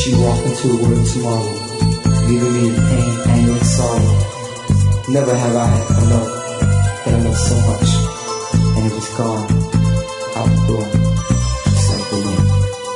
She walked into a world tomorrow, leaving me in pain, anger, and sorrow. Never have I had a love that I loved so much, and it was gone, out the door, just like the wind.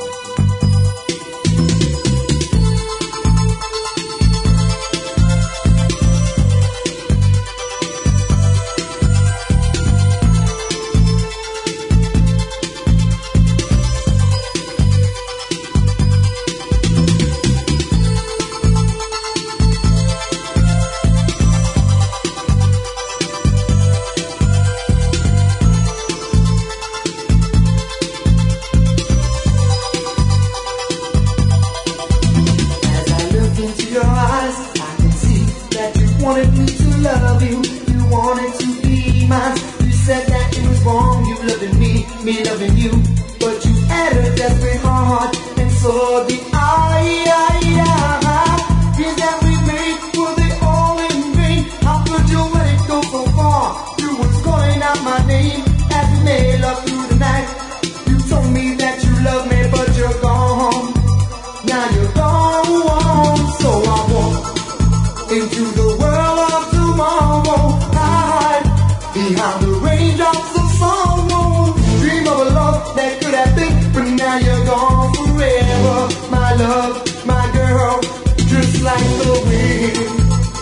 Wanted me to love you, you wanted to be mine. You said that it was wrong, you loving me loving you. But you had a desperate heart, and so did I. Is that we made, were they all in vain? How could you let it go so far? You was calling out my name as we made love through the night. You told me that you love me, but you're gone. Now you're gone, so I walk into the world of tomorrow. Hide behind the raindrops of sorrow. Dream of a love that could have been, but now you're gone forever. My love, my girl, just like the wind.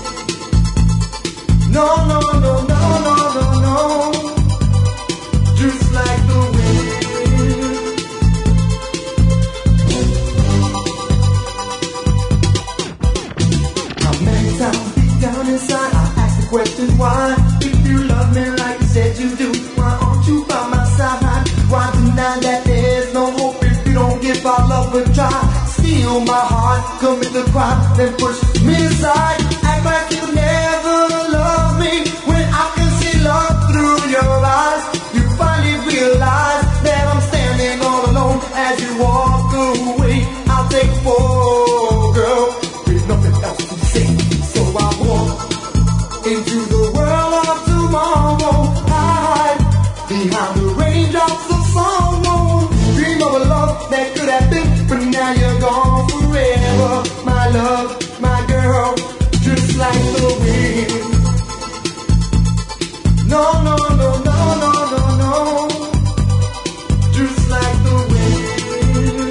No, no, no, no, no, no, no. Just like the wind. How many times deep down inside I ask the question why? If you love me like you said you do, why aren't you by my side? Why deny that there's no hope if you don't give our love a try? Steal my heart, commit the crime, then push me aside. Act like you never loved me when I can see love through your eyes. You finally realize that I'm standing all alone as you walk away. I'll take four, girl, with nothing else to say. So I walk into the world of tomorrow. Hide behind the raindrops of sorrow. Dream of a love that could have been, but now you're gone forever. My love, my girl, just like the wind. No, no, no, no, no, no, no. Just like the wind.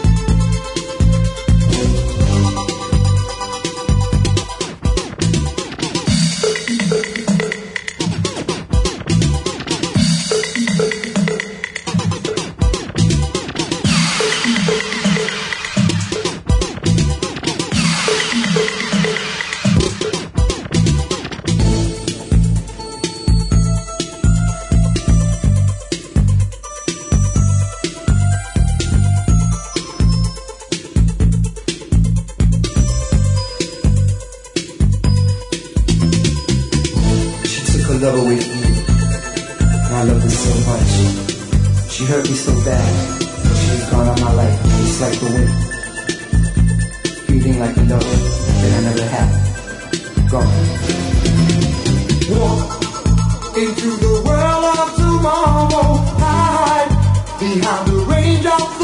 Love away from me, and I loved her so much. She hurt me so bad, she was gone out my life, just like the wind. Feeling like a love that I never had. Gone. Walk into the world of tomorrow. Hide behind the raindrops